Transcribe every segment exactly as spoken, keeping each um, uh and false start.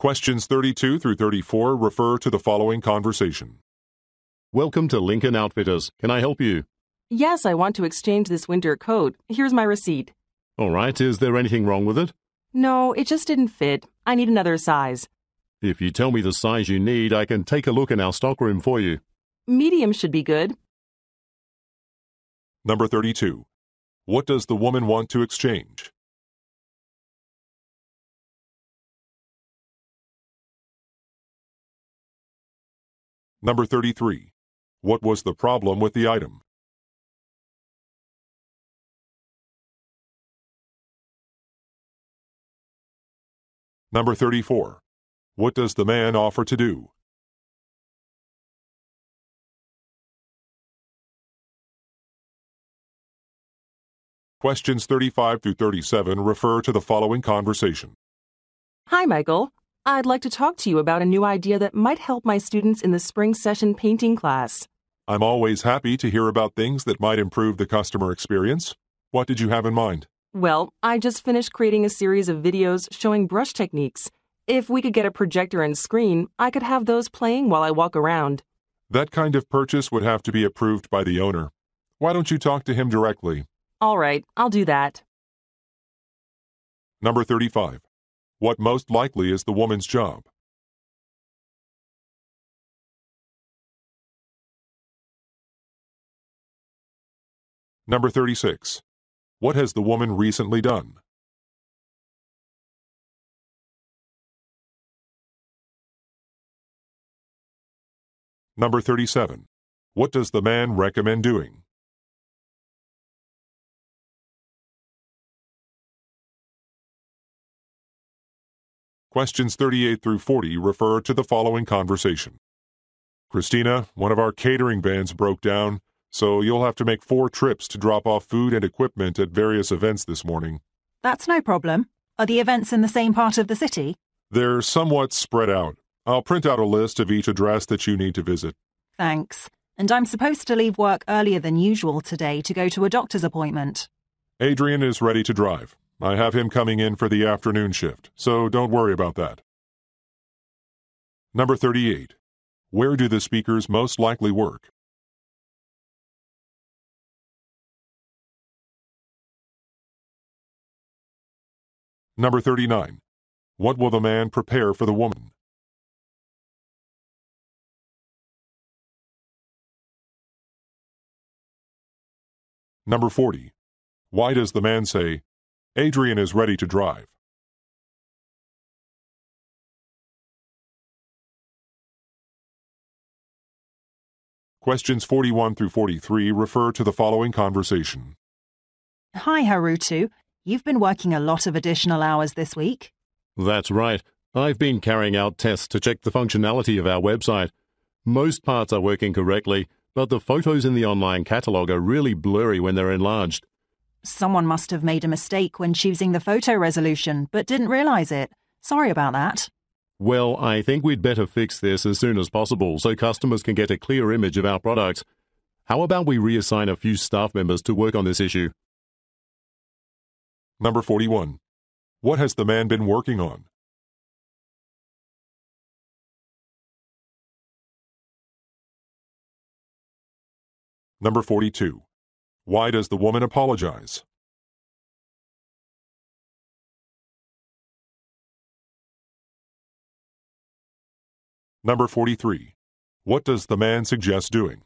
Questions thirty-two through thirty-four refer to the following conversation. Welcome to Lincoln Outfitters. Can I help you? Yes, I want to exchange this winter coat. Here's my receipt. All right, is there anything wrong with it? No, it just didn't fit. I need another size. If you tell me the size you need, I can take a look in our stockroom for you. Medium should be good. Number thirty-two. What does the woman want to exchange? Number thirty-three. What was the problem with the item? Number thirty-four. What does the man offer to do? Questions thirty-five through thirty-seven refer to the following conversation. Hi, Michael. I'd like to talk to you about a new idea that might help my students in the spring session painting class. I'm always happy to hear about things that might improve the customer experience. What did you have in mind? Well, I just finished creating a series of videos showing brush techniques. If we could get a projector and screen, I could have those playing while I walk around. That kind of purchase would have to be approved by the owner. Why don't you talk to him directly? All right, I'll do that. Number thirty-five. What most likely is the woman's job? Number thirty-six. What has the woman recently done? Number thirty-seven. What does the man recommend doing? Questions thirty-eight through forty refer to the following conversation. Christina, one of our catering vans broke down, so you'll have to make four trips to drop off food and equipment at various events this morning. That's no problem. Are the events in the same part of the city? They're somewhat spread out. I'll print out a list of each address that you need to visit. Thanks. And I'm supposed to leave work earlier than usual today to go to a doctor's appointment. Adrian is ready to drive. I have him coming in for the afternoon shift, so don't worry about that. Number thirty-eight. Where do the speakers most likely work? Number thirty-nine. What will the man prepare for the woman? Number forty. Why does the man say, Adrian is ready to drive? Questions forty-one through forty-three refer to the following conversation. Hi, Harutu. You've been working a lot of additional hours this week. That's right. I've been carrying out tests to check the functionality of our website. Most parts are working correctly, but the photos in the online catalog are really blurry when they're enlarged. Someone must have made a mistake when choosing the photo resolution, but didn't realize it. Sorry about that. Well, I think we'd better fix this as soon as possible so customers can get a clear image of our products. How about we reassign a few staff members to work on this issue? Number forty-one. What has the man been working on? Number forty-two. Why does the woman apologize? Number forty-three. What does the man suggest doing?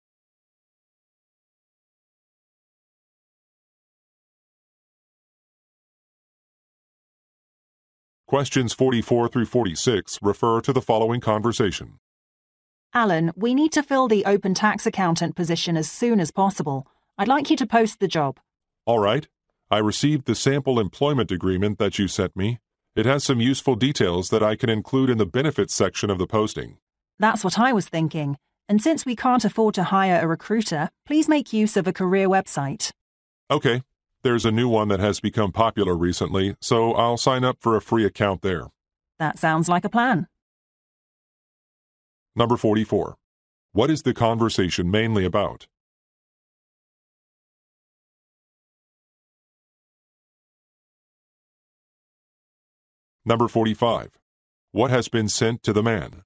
Questions forty-four through forty-six refer to the following conversation. Alan, we need to fill the open tax accountant position as soon as possible. I'd like you to post the job. All right. I received the sample employment agreement that you sent me. It has some useful details that I can include in the benefits section of the posting. That's what I was thinking. And since we can't afford to hire a recruiter, please make use of a career website. Okay. There's a new one that has become popular recently, so I'll sign up for a free account there. That sounds like a plan. Number forty-four. What is the conversation mainly about? Number forty-five. What has been sent to the man?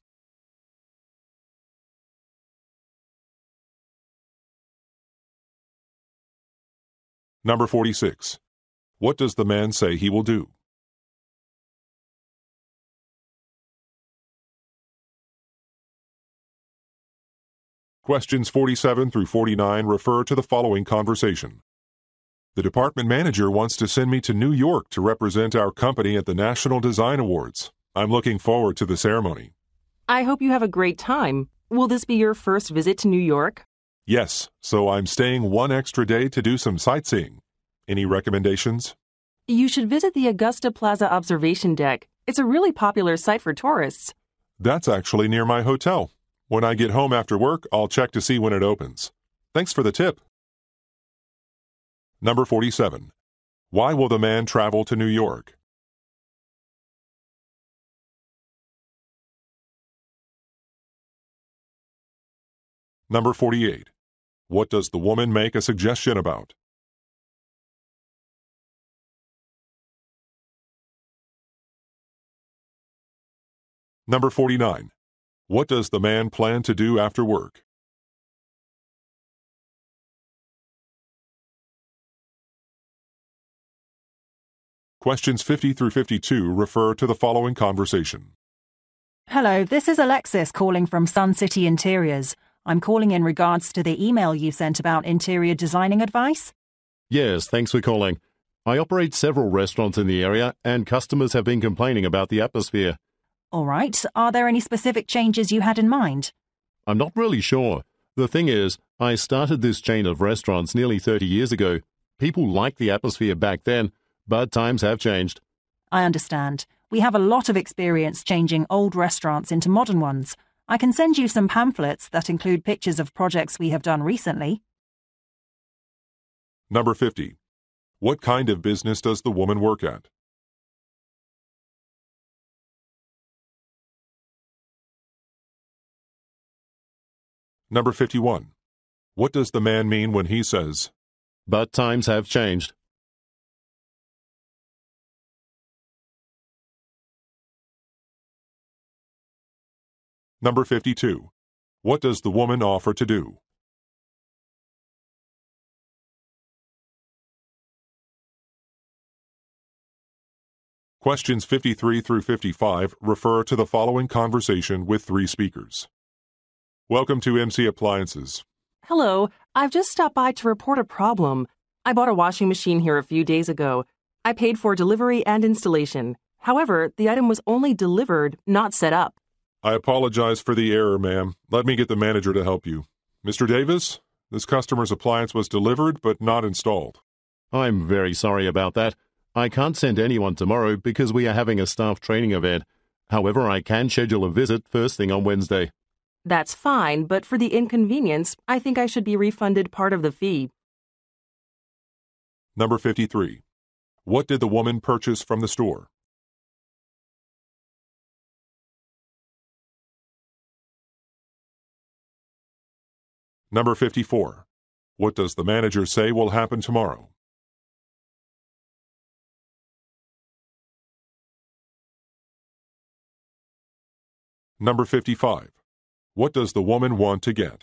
Number forty-six. What does the man say he will do? Questions forty-seven through forty-nine refer to the following conversation. The department manager wants to send me to New York to represent our company at the National Design Awards. I'm looking forward to the ceremony. I hope you have a great time. Will this be your first visit to New York? Yes, so I'm staying one extra day to do some sightseeing. Any recommendations? You should visit the Augusta Plaza Observation Deck. It's a really popular site for tourists. That's actually near my hotel. When I get home after work, I'll check to see when it opens. Thanks for the tip. Number forty-seven. Why will the man travel to New York? Number forty-eight. What does the woman make a suggestion about? Number forty-nine. What does the man plan to do after work? Questions fifty through fifty-two refer to the following conversation. Hello, this is Alexis calling from Sun City Interiors. I'm calling in regards to the email you sent about interior designing advice. Yes, thanks for calling. I operate several restaurants in the area, and customers have been complaining about the atmosphere. All right. Are there any specific changes you had in mind? I'm not really sure. The thing is, I started this chain of restaurants nearly thirty years ago. People liked the atmosphere back then, but times have changed. I understand. We have a lot of experience changing old restaurants into modern ones. I can send you some pamphlets that include pictures of projects we have done recently. Number fifty. What kind of business does the woman work at? Number fifty-one. What does the man mean when he says, But times have changed. Number fifty-two. What does the woman offer to do? Questions fifty-three through fifty-five refer to the following conversation with three speakers. Welcome to M C Appliances. Hello, I've just stopped by to report a problem. I bought a washing machine here a few days ago. I paid for delivery and installation. However, the item was only delivered, not set up. I apologize for the error, ma'am. Let me get the manager to help you. Mister Davis, this customer's appliance was delivered but not installed. I'm very sorry about that. I can't send anyone tomorrow because we are having a staff training event. However, I can schedule a visit first thing on Wednesday. That's fine, but for the inconvenience, I think I should be refunded part of the fee. Number fifty-three. What did the woman purchase from the store? Number fifty-four. What does the manager say will happen tomorrow? Number fifty-five. What does the woman want to get?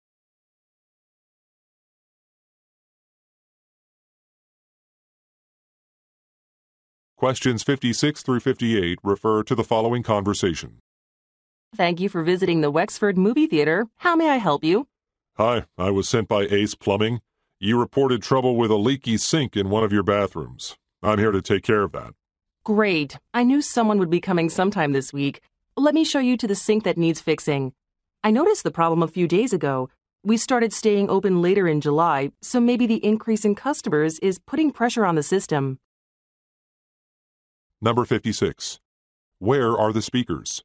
Questions fifty-six through fifty-eight refer to the following conversation. Thank you for visiting the Wexford Movie Theater. How may I help you? Hi, I was sent by Ace Plumbing. You reported trouble with a leaky sink in one of your bathrooms. I'm here to take care of that. Great. I knew someone would be coming sometime this week. Let me show you to the sink that needs fixing. I noticed the problem a few days ago. We started staying open later in July, so maybe the increase in customers is putting pressure on the system. Number fifty-six. Where are the speakers?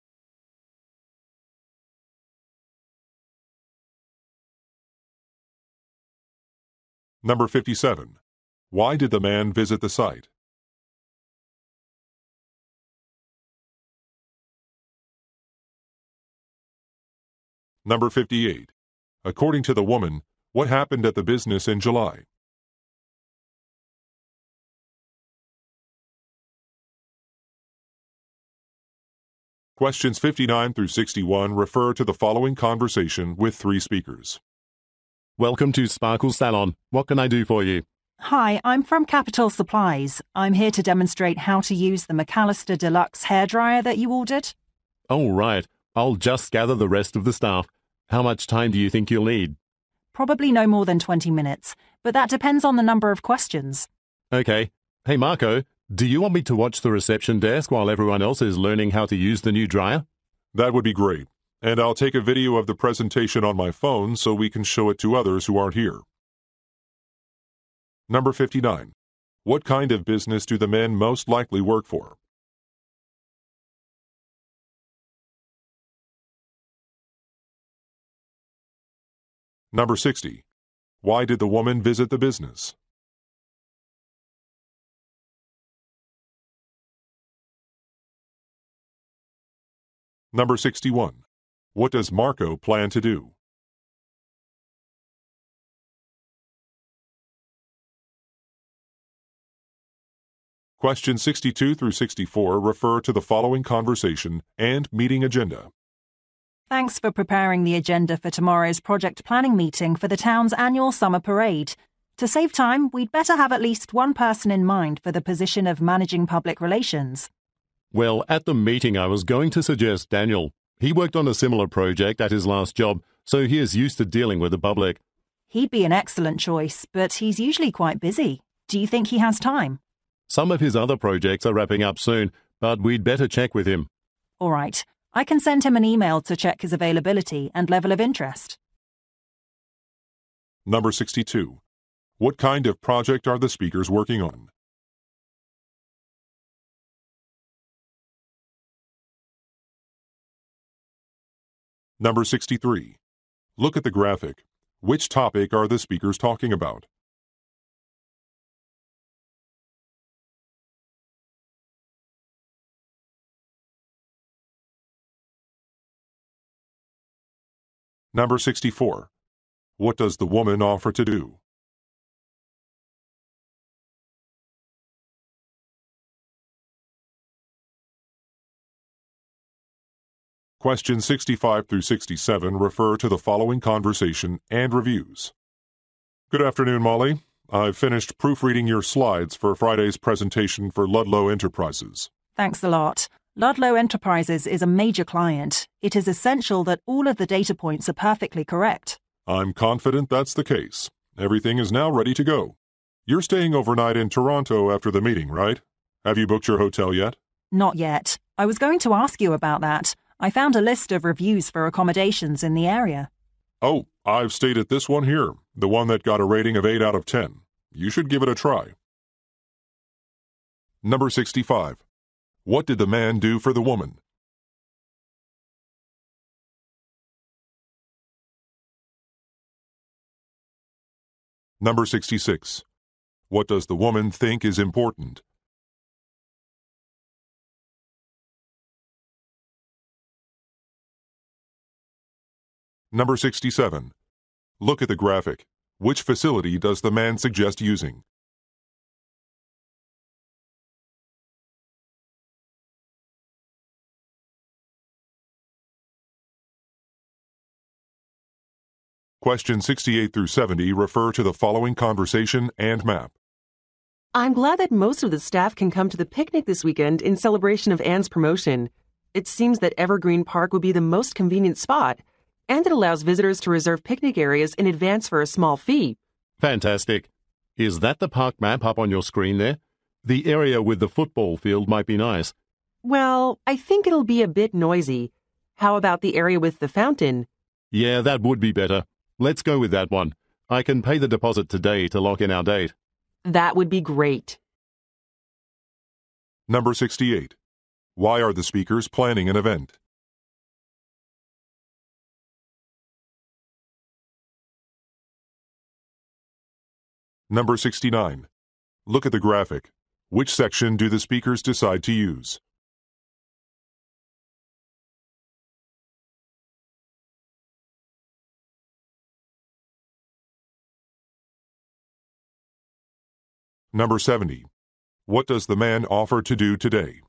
Number fifty-seven. Why did the man visit the site? Number fifty-eight. According to the woman, what happened at the business in July? Questions fifty-nine through sixty-one refer to the following conversation with three speakers. Welcome to Sparkle Salon. What can I do for you? Hi, I'm from Capital Supplies. I'm here to demonstrate how to use the McAllister Deluxe hairdryer that you ordered. Oh, right. I'll just gather the rest of the staff. How much time do you think you'll need? Probably no more than twenty minutes, but that depends on the number of questions. Okay. Hey, Marco, do you want me to watch the reception desk while everyone else is learning how to use the new dryer? That would be great. And I'll take a video of the presentation on my phone so we can show it to others who aren't here. Number fifty-nine. What kind of business do the men most likely work for? Number sixty. Why did the woman visit the business? Number sixty-one. What does Marco plan to do? Questions sixty-two through sixty-four refer to the following conversation and meeting agenda. Thanks for preparing the agenda for tomorrow's project planning meeting for the town's annual summer parade. To save time, we'd better have at least one person in mind for the position of managing public relations. Well, at the meeting I was going to suggest Daniel. He worked on a similar project at his last job, so he is used to dealing with the public. He'd be an excellent choice, but he's usually quite busy. Do you think he has time? Some of his other projects are wrapping up soon, but we'd better check with him. All right. I can send him an email to check his availability and level of interest. Number sixty-two. What kind of project are the speakers working on? Number sixty-three. Look at the graphic. Which topic are the speakers talking about? Number sixty-four. What does the woman offer to do? Questions sixty-five through sixty-seven refer to the following conversation and reviews. Good afternoon, Molly. I've finished proofreading your slides for Friday's presentation for Ludlow Enterprises. Thanks a lot. Ludlow Enterprises is a major client. It is essential that all of the data points are perfectly correct. I'm confident that's the case. Everything is now ready to go. You're staying overnight in Toronto after the meeting, right? Have you booked your hotel yet? Not yet. I was going to ask you about that. I found a list of reviews for accommodations in the area. Oh, I've stayed at this one here, the one that got a rating of eight out of ten. You should give it a try. Number sixty-five. What did the man do for the woman? Number sixty-six. What does the woman think is important? Number sixty-seven. Look at the graphic. Which facility does the man suggest using? Questions sixty-eight through seventy refer to the following conversation and map. I'm glad that most of the staff can come to the picnic this weekend in celebration of Anne's promotion. It seems that Evergreen Park would be the most convenient spot, and it allows visitors to reserve picnic areas in advance for a small fee. Fantastic. Is that the park map up on your screen there? The area with the football field might be nice. Well, I think it'll be a bit noisy. How about the area with the fountain? Yeah, that would be better. Let's go with that one. I can pay the deposit today to lock in our date. That would be great. Number sixty-eight. Why are the speakers planning an event? Number sixty-nine. Look at the graphic. Which section do the speakers decide to use? Number seventy. What does the man offer to do today?